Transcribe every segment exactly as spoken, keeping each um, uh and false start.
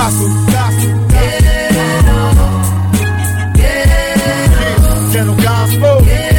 gospel, gospel, Ghetto, ghetto, ghetto gospel.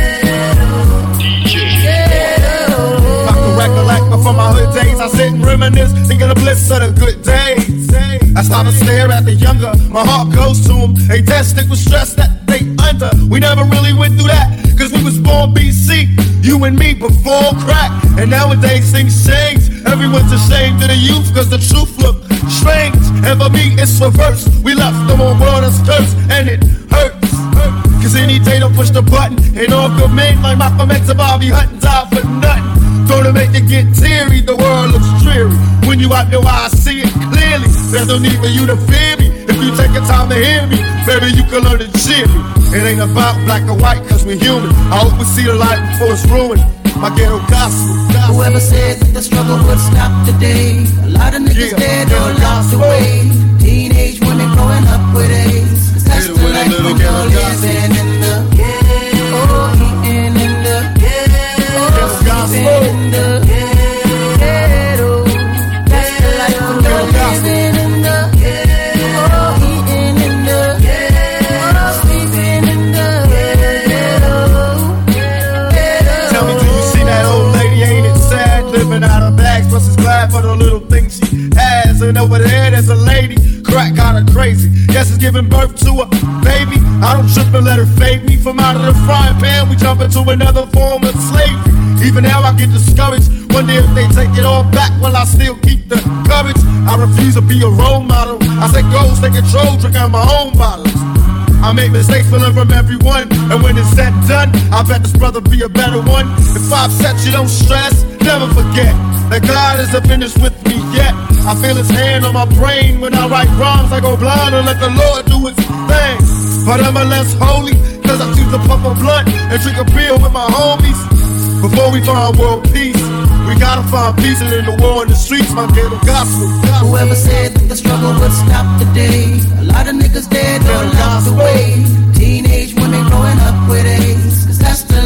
ghetto. I can recollect from my hood days, I sit and reminisce, thinking the bliss of the good days. I stop and stare at the younger, my heart goes to them. They tested with stress that they under. We never really went through that, cause we was born B C, you and me before crack. And nowadays things change, everyone's ashamed of the youth, cause the truth look strange. And for me it's reverse, we left them on world as curse, and it hurts. Cause any day don't push the button, and all good men like Malcolm X and Bobby Hutton die for nothing. Gonna make it get teary, the world looks dreary. When you out there, I see it clearly. There's no need for you to fear me. If you take the time to hear me, baby, you can learn to cheer me. It ain't about black or white, cause we're human. I hope we see the light before it's ruined. My ghetto gospel, gospel. Whoever said that the struggle would stop today, a lot of niggas Yeah, dead or locked gospel. away. Teenage women growing up with AIDS, cause that's Hit it the with a life little we're ghetto living in the ghetto, eating in the ghetto, sleeping in the ghetto. That's the life we're living in the ghetto, eating in the ghetto, sleeping in the ghetto. Tell me, do you see that old lady? Ain't it sad? Living out of bags, plus is glad for the little things she has. And over there, there's a lady, crack got her crazy. Yes, it's giving birth to a baby. I don't trip and let her fade me. From out of the frying pan, we jump into another form of slavery. Even now I get discouraged. Wonder if they take it all back, will I still keep the courage? I refuse to be a role model. I say goals, take control, drink out my own bottles. I make mistakes, but learn from everyone. And when it's said and done, I bet this brother be a better one. If I upset you, don't stress, never forget that God isn't finished with me yet. I feel his hand on my brain when I write rhymes. I go blind and let the Lord do his thing. But I'm a less holy, cause I choose to puff a blunt and drink a beer with my homies. Before we find world peace, we gotta find peace in the war in the streets, my ghetto gospel. gospel. Whoever said that the struggle would stop today, a lot of niggas dead or locked away. Teenage women growing up with AIDS, cause that's the